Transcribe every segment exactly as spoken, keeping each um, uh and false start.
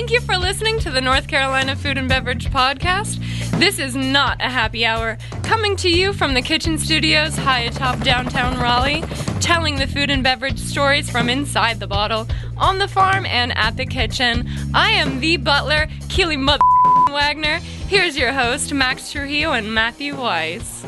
Thank you for listening to the North Carolina Food and Beverage Podcast. This is not a happy hour. Coming to you from the kitchen studios high atop downtown Raleigh, telling the food and beverage stories from inside the bottle, on the farm, and at the kitchen. I am the butler, Keely Mother Wagner. Here's your host, Max Trujillo and Matthew Weiss.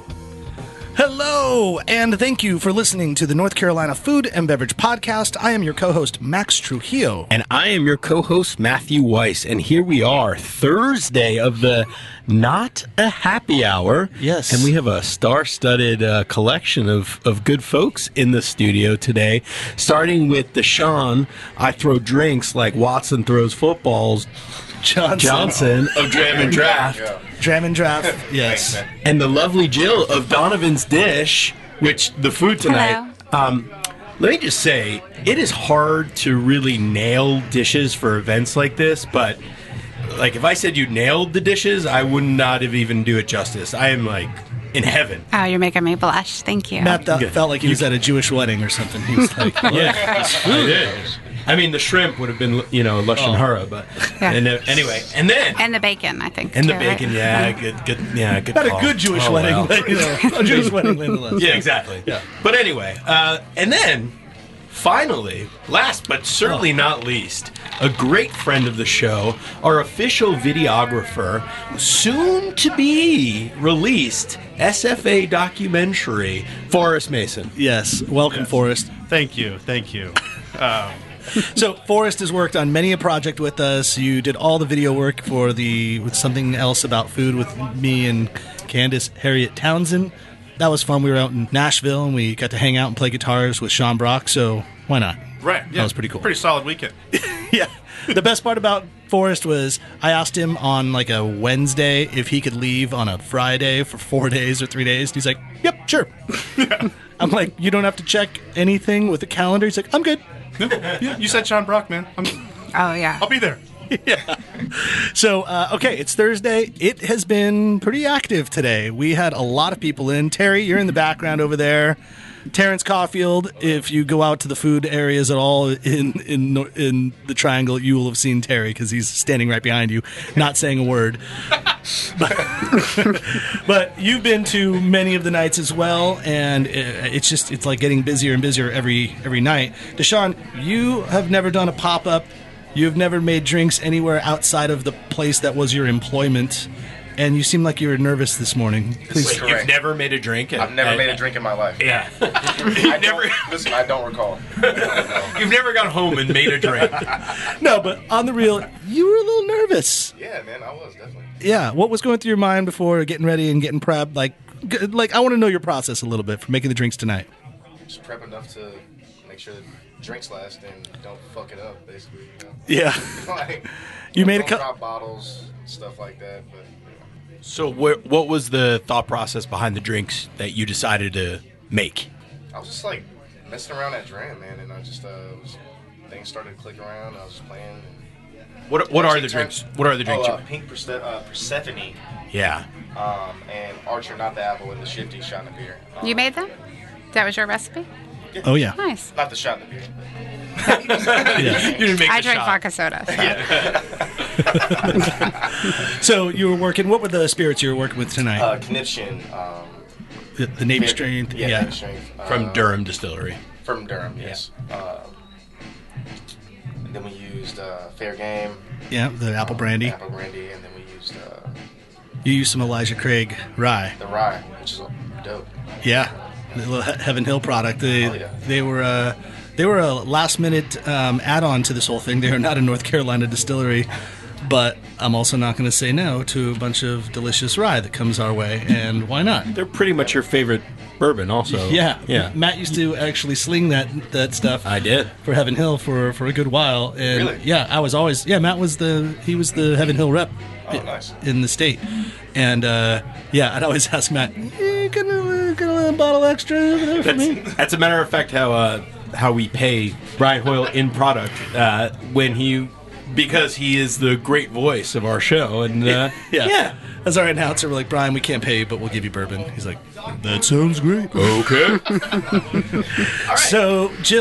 Hello, and thank you for listening to the North Carolina Food and Beverage Podcast. I am your co-host, Max Trujillo. And I am your co-host, Matthew Weiss. And here we are, Thursday of the Not a Happy Hour. Yes. And we have a star-studded uh, collection of, of good folks in the studio today, starting with Deshaun. I throw drinks like Watson throws footballs. Johnson, Johnson of Dram and Draft. Yeah. Dram and Draft, yes. And the lovely Jill of Donovan's Dish, which the food tonight. Um, let me just say, it is hard to really nail dishes for events like this, but like if I said you nailed the dishes, I would not have even do it justice. I am like in heaven. Oh, you're making me blush. Thank you. Matt th- Good. felt like he was at a Jewish wedding or something. He was like, Yeah, I did. I mean, the shrimp would have been, you know, lashon hara, but Yeah. and, uh, anyway, and then And the bacon, I think. and the too, bacon, right? yeah, good, good, yeah, good. not a call. good Jewish Oh, wedding, well. but, you know, a Jewish wedding nonetheless. Yeah, exactly. Yeah. But anyway, uh, and then finally, last but certainly not least, a great friend of the show, our official videographer, soon to be released S F A documentary, Forrest Mason. Yes, welcome, Forrest. Thank you, thank you. Um, So, Forrest has worked on many a project with us. You did all the video work for the with something else about food with me and Candace Harriet Townsend. That was fun. We were out in Nashville, and we got to hang out and play guitars with Sean Brock, so why not? right, yeah, That was pretty cool. Pretty solid weekend. Yeah. The best part about Forrest was I asked him on like a Wednesday if he could leave on a Friday for four days or three days. And he's like, yep, sure. I'm like, you don't have to check anything with the calendar. He's like, I'm good. Yeah, you said Sean Brock, man. I'm, Oh, yeah. I'll be there. So, uh, okay, it's Thursday. It has been pretty active today. We had a lot of people in. Terry, you're in the background over there. Terrence Caulfield, if you go out to the food areas at all in in in the triangle, you will have seen Terry because he's standing right behind you, not saying a word. But, but you've been to many of the nights as well, and it's just it's like getting busier and busier every every night. Deshaun, you have never done a pop-up. You've never made drinks anywhere outside of the place that was your employment, and you seem like you were nervous this morning. Please. Wait, you've never made a drink? I've never made a drink in my life. Yeah. I never- don't, listen, I don't recall. You've never gone home and made a drink. No, but on the real, you were a little nervous. Yeah, man, I was definitely. Yeah, what was going through your mind before getting ready and getting prepped? Like, g- like I want to know your process a little bit for making the drinks tonight. Just prep enough to make sure the drinks last and don't fuck it up, basically. You know? Yeah, like, You made a don't cou- drop bottles, stuff like that. But you know. So wh- what was the thought process behind the drinks that you decided to make? I was just like messing around at Dram, man, and I just uh, was, things started to click around. I was just playing. And What What are the Actually turned- drinks? What are the drinks? Oh, you uh, Pink Perse- uh, Persephone, Yeah. um, and Archer, not the apple, and the Shifty shot in the beer. Um, You made them? That was your recipe? Oh yeah, Nice. Not the shot in the beer. yeah. You didn't make I the drank shot. vodka soda. So. So you were working. What were the spirits you were working with tonight? Uh, Conniption. Um, the, the Navy beer- strength. Yeah, Yeah. Navy strength. From uh, Durham Distillery. From Durham, yes. Uh, and then we used uh, Fair Game. Yeah, the apple brandy. Apple brandy, and then we used uh, You used some Elijah Craig rye. the rye, which is dope. Yeah, the little He- Heaven Hill product. They Oh, yeah. they were uh, they were a last minute um, add on to this whole thing. They are not a North Carolina distillery, but I'm also not going to say no to a bunch of delicious rye that comes our way. And why not? They're pretty much your favorite bourbon, also. Yeah, Yeah. Matt used to actually sling that that stuff. I did. For Heaven Hill for, for a good while, and Really? yeah, I was always yeah. Matt was the he was the Heaven Hill rep Oh, nice. in the state, and uh, yeah, I'd always ask Matt, eh, "Get a, get a little bottle extra over there for me." That's, that's a matter of fact how uh, how we pay Brian Hoyle in product uh, when he because he is the great voice of our show, and uh, Yeah. yeah. As our announcer, we're like, Brian, we can't pay you, but we'll give you bourbon. He's like, that sounds great. Okay. So, Jill,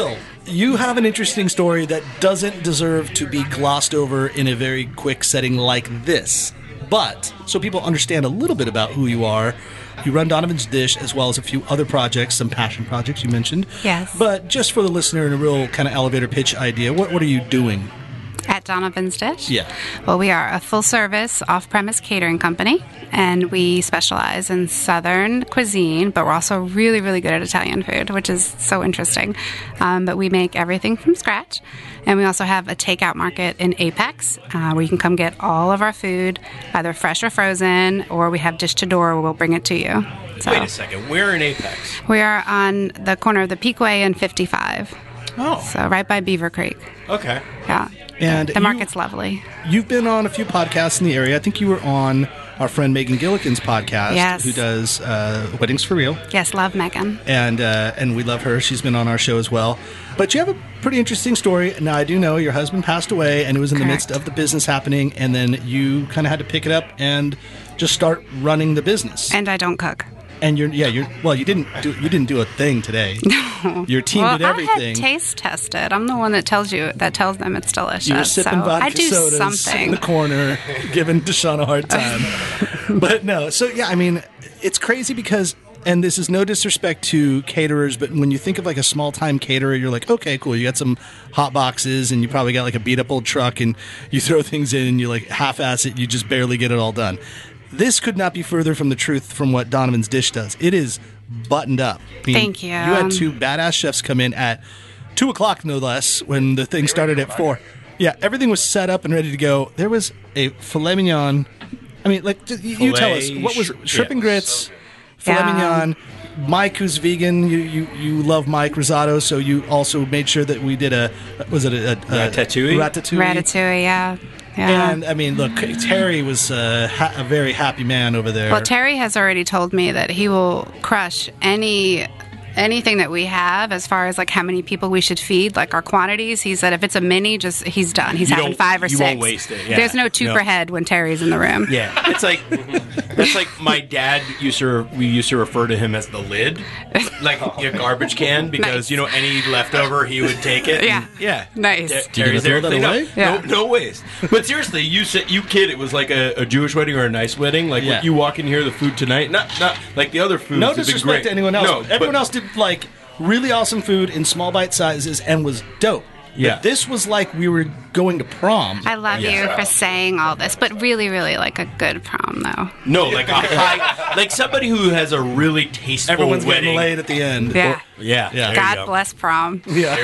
you have an interesting story that doesn't deserve to be glossed over in a very quick setting like this. But, so people understand a little bit about who you are, you run Donovan's Dish as well as a few other projects, some passion projects you mentioned. Yes. But just for the listener in a real kind of elevator pitch idea, what, what are you doing? At Donovan's Dish? Yeah. Well, we are a full-service, off-premise catering company, and we specialize in Southern cuisine, but we're also really, really good at Italian food, which is so interesting. Um, but we make everything from scratch, and we also have a takeout market in Apex, uh, where you can come get all of our food, either fresh or frozen, or we have dish to door where we'll bring it to you. So Wait a second. Where in Apex? we are on the corner of the Peakway and fifty-five, Oh, so right by Beaver Creek. okay. Yeah. And the you- market's lovely. You've been on a few podcasts in the area. I think you were on our friend Megan Gilligan's podcast, Yes. who does uh, Weddings for Real. Yes, love Megan. and uh, and we love her. She's been on our show as well. But you have a pretty interesting story. Now, I do know your husband passed away, and it was in the midst Correct. of the business happening, and then you kind of had to pick it up and just start running the business. And I don't cook. And you're yeah you're well you didn't do you didn't do a thing today. Your team Well, did everything. I had taste tested. I'm the one that tells you that tells them it's delicious. You were sipping so vodka I do sodas in something. the corner, giving Deshaun a hard time. But no, so yeah, I mean, it's crazy because, and this is no disrespect to caterers, but when you think of like a small time caterer, you're like, okay, cool, you got some hot boxes, and you probably got like a beat up old truck, and you throw things in, and you like half ass it, you just barely get it all done. This could not be further from the truth from what Donovan's Dish does. It is buttoned up. I mean, Thank you. You had two badass chefs come in at two o'clock, no less, when the thing started at four. Yeah, everything was set up and ready to go. There was a filet mignon. I mean, like, you, you tell us, Filet what was sh- shrimp and yeah. grits, filet Yeah. mignon. Mike, who's vegan, you, you you love Mike Rosado, so you also made sure that we did a, was it a, a, a Ratatouille? Ratatouille. Ratatouille, yeah. yeah. And I mean, look, Terry was uh, ha- a very happy man over there. Well, Terry has already told me that he will crush any anything that we have as far as like how many people we should feed, like our quantities. He said if it's a mini, just he's done. He's You having don't- five or you six. won't waste it, yeah. There's no two No. per head when Terry's in the room. Yeah, it's like it's like my dad used to. We used to refer to him as the lid, like a garbage can, because Nice. you know any leftover he would take it. Yeah. and- yeah, Nice. Ter- Did you Terry's throw there. that clean up. away? Yeah. No, no waste. But seriously, you said you kid it was like a, a Jewish wedding or a nice wedding. Like Yeah. when you walk in here, the food tonight, not not like the other food. no have been disrespect great. to anyone else. No, Everyone but- else did like really awesome food in small bite sizes and was dope. Yeah. But this was like we were going to prom. I love Yeah. you for saying all this, but really, really like a good prom, though. No, like a high, like somebody who has a really tasteful Everyone's wedding. getting laid at the end. Yeah. Yeah, Yeah. there you God go. bless prom. Yeah.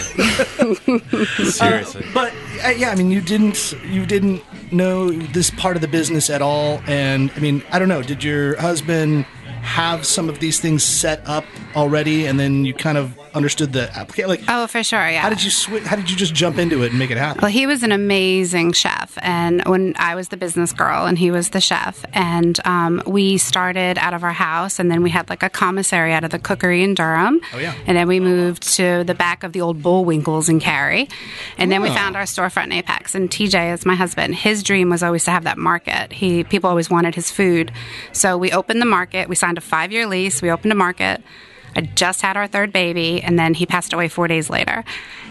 Seriously, seriously. But uh, yeah, I mean, you didn't you didn't know this part of the business at all, and I mean, I don't know. Did your husband have some of these things set up already, and then you kind of understood the application? Like, Oh, for sure, yeah. how did you swi- How did you just jump into it and make it happen? Well, he was an amazing chef, and when I was the business girl, and he was the chef, and um, we started out of our house, and then we had like a commissary out of the cookery in Durham. Oh, yeah. And then we moved to the back of the old Bullwinkles in Cary, and then we Oh. found our storefront in Apex. And T J is my husband. His dream was always to have that market. He people always wanted his food, so we opened the market. We signed a five-year lease. We opened a market. I just had our third baby, and then he passed away four days later.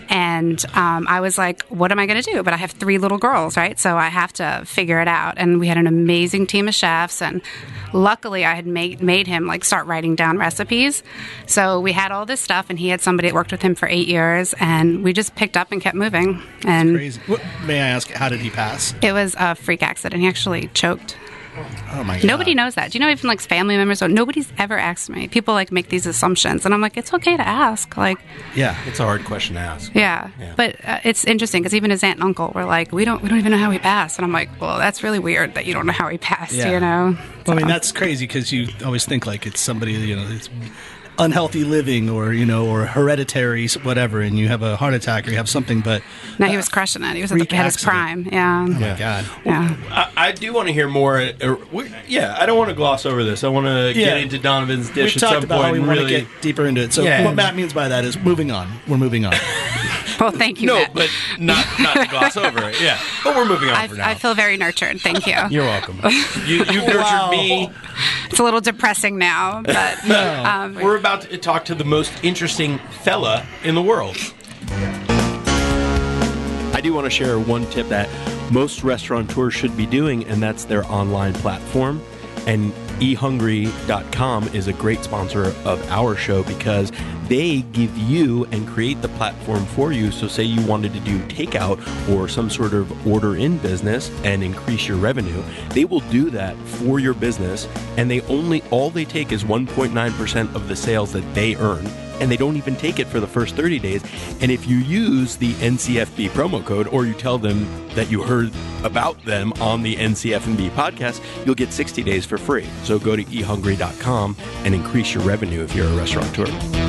And um, I was like, what am I going to do? But I have three little girls, right? So I have to figure it out. And we had an amazing team of chefs. And luckily, I had made, made him like start writing down recipes. So we had all this stuff, and he had somebody that worked with him for eight years. And we just picked up and kept moving. And Crazy. What, may I ask, how did he pass? it was a freak accident. He actually choked. Oh my god! Nobody knows that. Do you know even like family members? Don't, nobody's ever asked me. People like make these assumptions, and I'm like, it's okay to ask. Like, Yeah, It's a hard question to ask. yeah. Yeah. But uh, it's interesting because even his aunt and uncle were like, we don't, we don't even know how he passed, and I'm like, well, that's really weird that you don't know how he passed. Yeah. You know? Well, I mean, So- that's crazy because you always think like it's somebody, you know, it's unhealthy living or, you know, or hereditary, whatever, and you have a heart attack or you have something, but no, he was crushing it. He was at, freak the, at his accident. prime. Yeah. oh my god. Yeah. I, I do want to hear more. Uh, we, yeah, I don't want to gloss over this. I want to Yeah. get into Donovan's dish We've at talked some about point. how we and want really, to get deeper into it. So Yeah. what Matt means by that is moving on. We're moving on. Well, thank you. no, Matt. but not not to gloss over it. Yeah, but we're moving on I, for now. I feel very nurtured. Thank you. You're welcome. You, you've nurtured Wow. me. It's a little depressing now, but um, We're about to talk to the most interesting fella in the world. I do want to share one tip that most restaurateurs should be doing, and that's their online platform. And e hungry dot com is a great sponsor of our show because they give you and create the platform for you. So say you wanted to do takeout or some sort of order in business and increase your revenue, they will do that for your business, and they only all they take is one point nine percent of the sales that they earn. And they don't even take it for the first thirty days. And if you use the N C F B promo code, or you tell them that you heard about them on the N C F B podcast, you'll get sixty days for free. So go to e hungry dot com and increase your revenue if you're a restaurateur.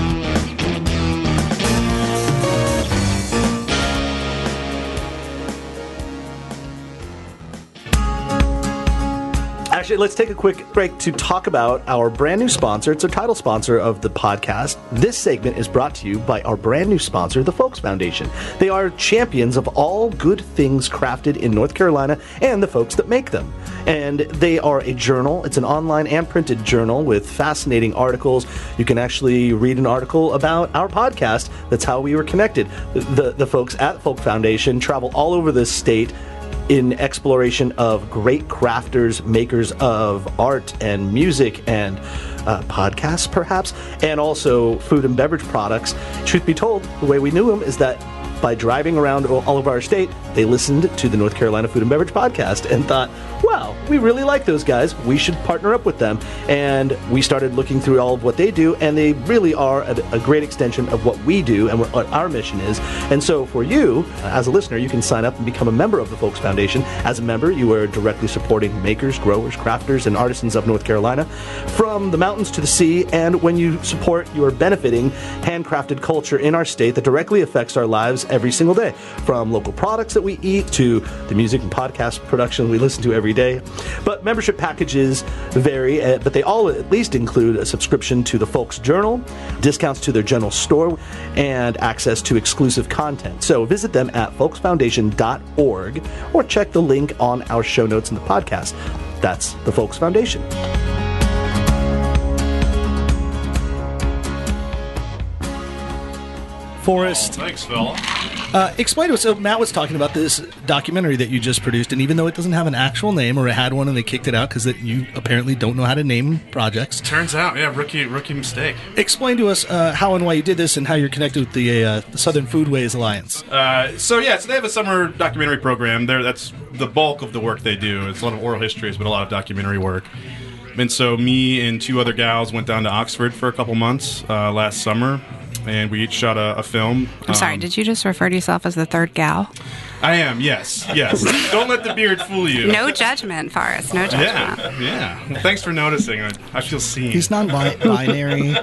Actually, let's take a quick break to talk about our brand new sponsor. It's our title sponsor of the podcast. This segment is brought to you by our brand new sponsor, the Folks Foundation. They are champions of all good things crafted in North Carolina and the folks that make them. And they are a journal. It's an online and printed journal with fascinating articles. You can actually read an article about our podcast. That's how we were connected. The, the folks at Folk Foundation travel all over the state in exploration of great crafters, makers of art and music and uh, podcasts, perhaps, and also food and beverage products. Truth be told, the way we knew them is that by driving around all over our state, they listened to the North Carolina Food and Beverage Podcast and thought, wow, we really like those guys. We should partner up with them. And we started looking through all of what they do, and they really are a, a great extension of what we do and what our mission is. And so for you, as a listener, you can sign up and become a member of the Folks Foundation. As a member, you are directly supporting makers, growers, crafters, and artisans of North Carolina, from the mountains to the sea. And when you support, you are benefiting handcrafted culture in our state that directly affects our lives every single day, from local products that we eat to the music and podcast production we listen to every day. But membership packages vary, but they all at least include a subscription to the Folks Journal, discounts to their general store, and access to exclusive content. So visit them at folks foundation dot org or check the link on our show notes in the podcast. That's the Folks Foundation. Forrest. Oh, thanks, Phil. Uh, explain to us. So Matt was talking about this documentary that you just produced, and even though it doesn't have an actual name, or it had one and they kicked it out because you apparently don't know how to name projects. Turns out, yeah, rookie rookie mistake. Explain to us uh, how and why you did this and how you're connected with the, uh, the Southern Foodways Alliance. Uh, so yeah, so they have a summer documentary program. There, that's the bulk of the work they do. It's a lot of oral histories, but a lot of documentary work. And so me and two other gals went down to Oxford for a couple months uh, last summer, and we each shot a, a film. I'm sorry, um, did you just refer to yourself as the third gal? I am, yes, yes. Don't let the beard fool you. No judgment, Forrest, no judgment. Yeah, yeah. Well, thanks for noticing. I, I feel seen. He's non-binary.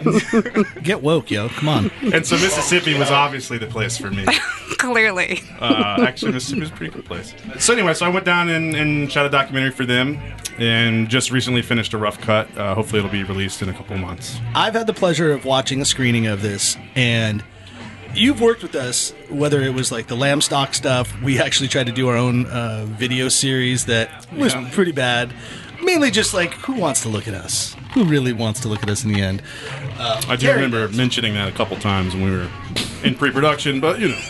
Get woke, yo. Come on. And so Mississippi was obviously the place for me. Clearly. Uh, actually, Mississippi was a pretty good place. So anyway, so I went down and, and shot a documentary for them, and just recently finished a rough cut. Uh, hopefully it'll be released in a couple months. I've had the pleasure of watching a screening of this, and you've worked with us, whether it was like the lamb stock stuff. We actually tried to do our own uh, video series that was Yeah. pretty bad. Mainly just like, who wants to look at us? Who really wants to look at us in the end? Uh, I do Gary remember does. mentioning that a couple times when we were in pre-production, but you know.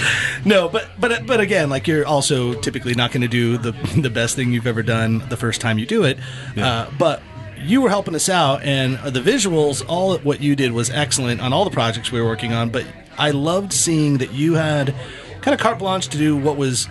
No, but but but again, like, you're also typically not going to do the the best thing you've ever done the first time you do it. Yeah. Uh, but you were helping us out, and the visuals, all what you did was excellent on all the projects we were working on. But I loved seeing that you had kind of carte blanche to do what was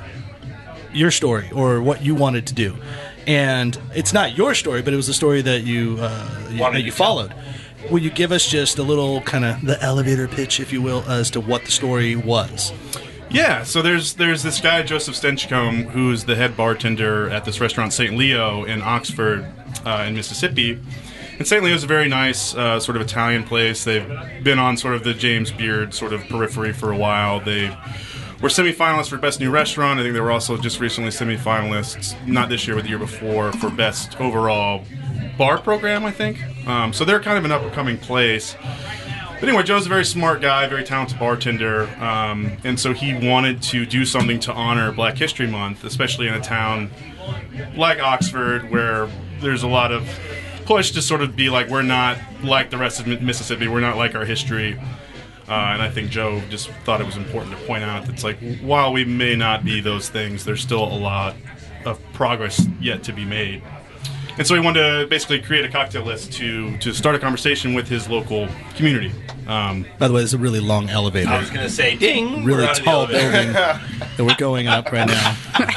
your story or what you wanted to do. And it's not your story, but it was the story that you uh, you, that you followed. Will you give us just a little kind of the elevator pitch, if you will, as to what the story was? Yeah, so there's there's this guy, Joseph Stenchcombe, who's the head bartender at this restaurant, Saint Leo, in Oxford, uh, in Mississippi. And Saint Leo's a very nice uh, sort of Italian place. They've been on sort of the James Beard sort of periphery for a while. They were semifinalists for Best New Restaurant. I think they were also just recently semifinalists, not this year, but the year before, for Best Overall Bar Program, I think. Um, so they're kind of an up-and-coming place. But anyway, Joe's a very smart guy, very talented bartender, um, and so he wanted to do something to honor Black History Month, especially in a town like Oxford, where there's a lot of push to sort of be like, we're not like the rest of Mississippi, we're not like our history. Uh, and I think Joe just thought it was important to point out that it's like, while we may not be those things, there's still a lot of progress yet to be made. And so he wanted to basically create a cocktail list to, to start a conversation with his local community. Um, By the way, it's a really long elevator. I was going to say, ding. Really we're out of the tall elevator. building that we're going up right now.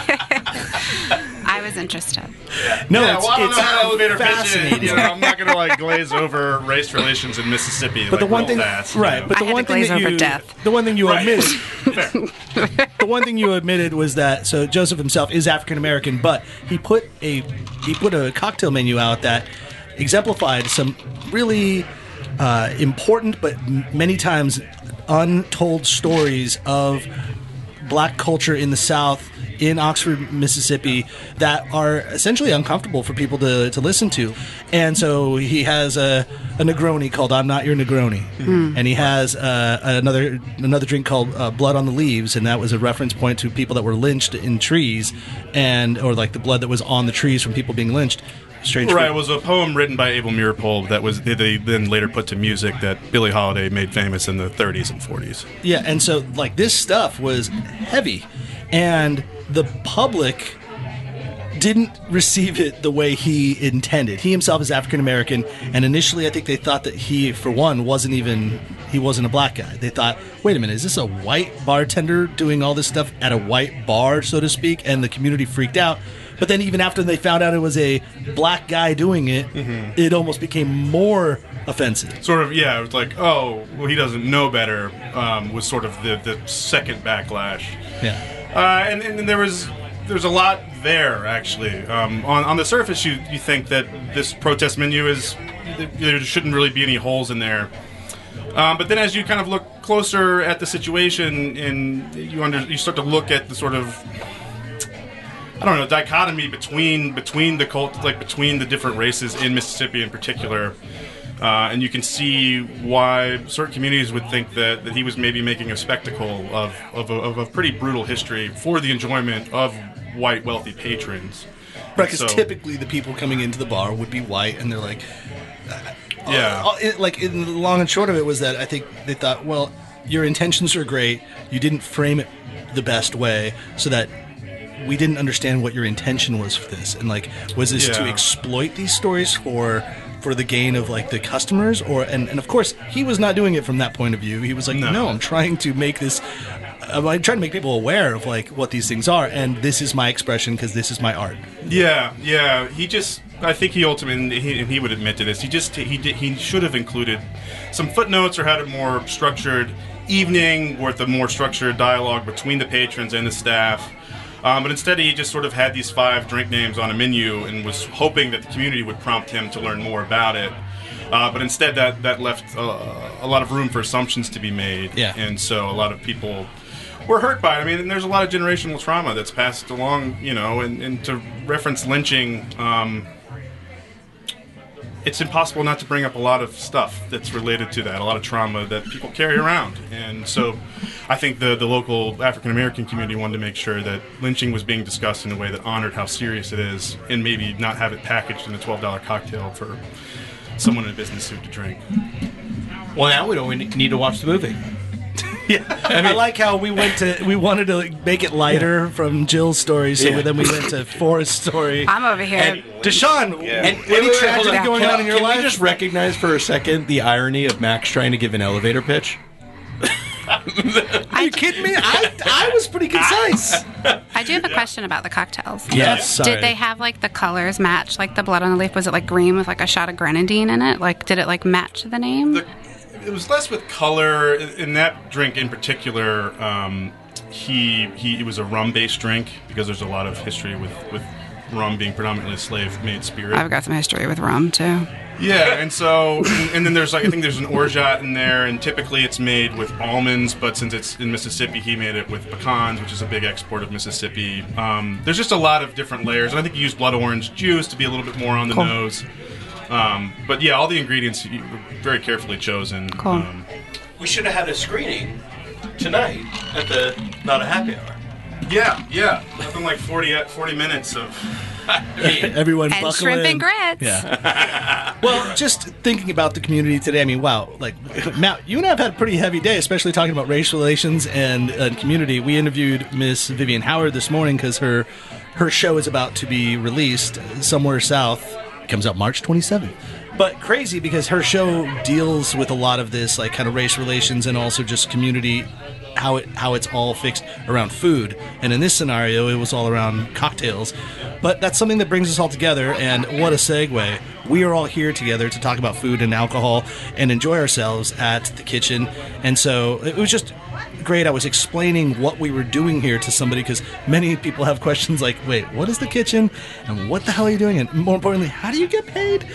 I was interested. No, yeah, it's, well, I don't it's know how an elevator pitch is. fascinating. You know, I'm not going to like glaze over race relations in Mississippi. But like, the one real thing, fast, you right? know. But the I had one to thing glaze that over you, death. the one thing you Right. admitted, Fair. the one thing you admitted was that so Joseph himself is African American, but he put a he put a cocktail menu out that exemplified some really uh, important but m- many times untold stories of black culture in the South, in Oxford, Mississippi, that are essentially uncomfortable for people to, to listen to. And so he has a, a Negroni called I'm Not Your Negroni. Mm. And he has uh, another another drink called uh, Blood on the Leaves, and that was a reference point to people that were lynched in trees, and or like the blood that was on the trees from people being lynched. Strange. Right, it was a poem written by Abel Meeropol that was they, they then later put to music that Billie Holiday made famous in the thirties and forties. Yeah, and so like this stuff was heavy, and the public didn't receive it the way he intended. He himself is African American, and initially I think they thought that he, for one, wasn't even he wasn't a black guy. They thought, wait a minute, is this a white bartender doing all this stuff at a white bar, so to speak? And the community freaked out. But then even after they found out it was a black guy doing it, mm-hmm. it almost became more offensive. Sort of, yeah, it was like, oh, well, he doesn't know better, um, was sort of the, the second backlash. Yeah. Uh, and, and there was there's a lot there, actually. Um, on, on the surface, you, you think that this protest menu is, there shouldn't really be any holes in there. Um, but then as you kind of look closer at the situation, and you under, you start to look at the sort of, I don't know, dichotomy between between the cult, like between the different races in Mississippi in particular, uh, and you can see why certain communities would think that, that he was maybe making a spectacle of of a, of a pretty brutal history for the enjoyment of white wealthy patrons. Right, because So- typically the people coming into the bar would be white, and they're like, Yeah. uh, uh, it, like in the long and short of it was that I think they thought, well, your intentions are great, you didn't frame it the best way, so that we didn't understand what your intention was for this, and like, was this to Yeah. exploit these stories for for the gain of like the customers, or and, and of course he was not doing it from that point of view. He was like, no, No. I'm trying to make this. I'm trying to make people aware of like what these things are, and this is my expression because this is my art. Yeah, yeah. He just, I think he ultimately, he, and he would admit to this. He just, he did, he should have included some footnotes or had a more structured evening with a more structured dialogue between the patrons and the staff. Um, but instead, he just sort of had these five drink names on a menu and was hoping that the community would prompt him to learn more about it. Uh, but instead, that that left uh, a lot of room for assumptions to be made. Yeah. And so a lot of people were hurt by it. I mean, and there's a lot of generational trauma that's passed along, you know, and, and to reference lynching, um, it's impossible not to bring up a lot of stuff that's related to that, a lot of trauma that people carry around. And so I think the, the local African-American community wanted to make sure that lynching was being discussed in a way that honored how serious it is, and maybe not have it packaged in a twelve dollar cocktail for someone in a business suit to drink. Well, now we don't need to watch the movie. Yeah, I, like how we went to we wanted to like, make it lighter from Jill's story, so Yeah. then we went to Forrest's story. I'm over here. And Deshaun, Yeah. and, Wait, any wait, wait, tragedy hold on. going Can- on in your can life? we just recognize for a second the irony of Max trying to give an elevator pitch? Are you kidding me? I, I was pretty concise. I do have a question about the cocktails. Yes, sorry. Did they have like the colors match, like the blood on the leaf? Was it like green with like a shot of grenadine in it? Like, did it like match the name? The, it was less with color in that drink in particular. Um, he he it was a rum based drink because there's a lot of history with with rum being predominantly a slave made spirit. I've got some history with rum too. Yeah, and so and, and then there's like I think there's an orgeat in there, and typically it's made with almonds, but since it's in Mississippi, he made it with pecans, which is a big export of Mississippi. Um, there's just a lot of different layers, and I think he used blood orange juice to be a little bit more on the Cool. nose. Um, but yeah, all the ingredients were very carefully chosen. Cool. Um, We should have had a screening tonight at the Not a Happy Hour. Yeah, yeah. Nothing like forty, forty minutes of Everyone And buckle shrimp in. and grits. Yeah. Well, just thinking about the community today, I mean, wow. Like, Matt, you and I have had a pretty heavy day, especially talking about race relations and uh, community. We interviewed Miss Vivian Howard this morning because her, her show is about to be released, Somewhere South. It comes out March twenty-seventh. But crazy because her show deals with a lot of this, like, kind of race relations and also just community, how it how it's all fixed around food. And in this scenario, it was all around cocktails. But that's something that brings us all together, and what a segue. We are all here together to talk about food and alcohol and enjoy ourselves at the kitchen. And so it was just great. I was explaining what we were doing here to somebody because many people have questions like, wait, what is the kitchen? And what the hell are you doing? And more importantly, how do you get paid?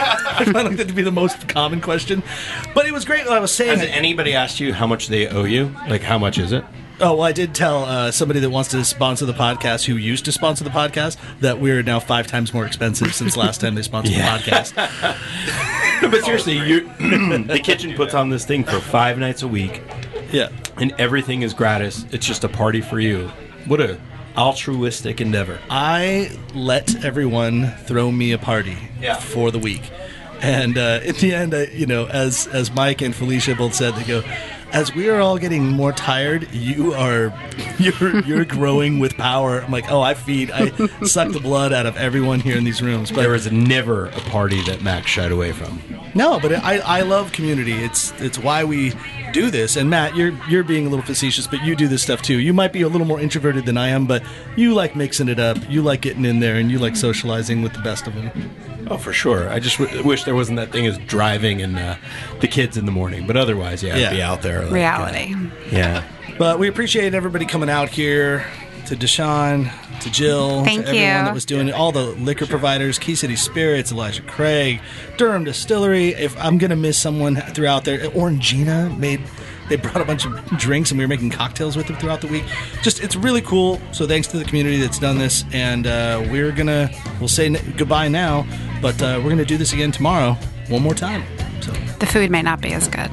I found that to be the most common question. But it was great. I was saying... Has anybody asked you how much they owe you? Like, how much is it? Oh, well, I did tell uh, somebody that wants to sponsor the podcast, who used to sponsor the podcast, that we're now five times more expensive since last time they sponsored Yeah. the podcast. No, but seriously, you the kitchen puts on this thing for five nights a week, Yeah. and everything is gratis. It's just a party for you. What a altruistic endeavor. I let everyone throw me a party Yeah. for the week. And uh, in the end, I, you know, as as Mike and Felicia both said, they go, as we are all getting more tired, you are you're you're growing with power. I'm like, oh, I feed, I suck the blood out of everyone here in these rooms. But There was never a party that Max shied away from. no, but I I love community. It's it's why we do this. And Matt, you're you're being a little facetious, but you do this stuff too. You might be a little more introverted than I am, but you like mixing it up. You like getting in there, and you like socializing with the best of them. Oh, for sure. I just w- wish there wasn't that thing as driving and uh, the kids in the morning. But otherwise, yeah, Yeah. I'd be out there. Like, Reality. uh, yeah. But we appreciate everybody coming out here, to Deshaun, to Jill, Thank to everyone you. that was doing it, all the liquor providers, Key City Spirits, Elijah Craig, Durham Distillery. If I'm gonna miss someone throughout there, Orangina made. They brought a bunch of drinks and we were making cocktails with them throughout the week. Just, it's really cool. So thanks to the community that's done this. And uh, we're gonna, we'll say n- goodbye now, but uh, we're gonna do this again tomorrow, one more time. So. The food may not be as good.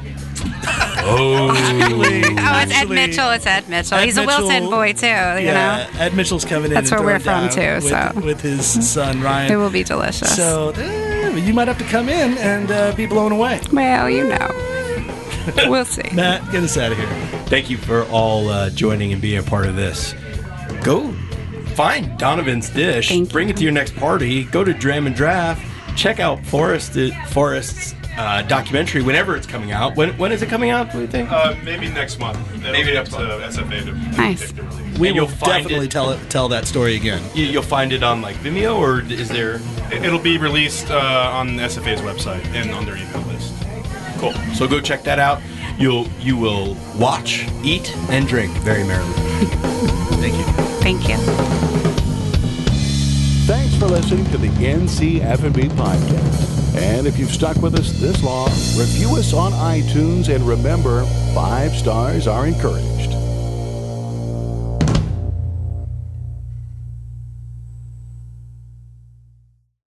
Oh, actually, Oh, it's Ed Mitchell. It's Ed Mitchell. Ed He's a Mitchell- Wilson boy, too, you yeah, know? Ed Mitchell's coming in. That's and where we're throwing from, down too, with, so. with his son Ryan. It will be delicious. So eh, you might have to come in and uh, be blown away. Well, you know. We'll see. Matt, get us out of here. Thank you for all uh, joining and being a part of this. Go find Donovan's Dish. Thank you. Bring it to your next party. Go to Dram and Draft. Check out Forrest, Forrest's uh, documentary whenever it's coming out. When when is it coming out? What do you think? Uh, maybe next month. It'll Maybe be up next to month. S F A to Nice. pick the release. We And will you'll find definitely it- tell it, tell that story again. You, you'll find it on like Vimeo, or is there? It- It'll be released uh, on S F A's website and on their email list. Cool. So go check that out. You'll you will watch, eat, and drink very merrily. Thank you. Thank you. Thanks for listening to the N C F and B podcast. And if you've stuck with us this long, review us on iTunes and remember, five stars are encouraged.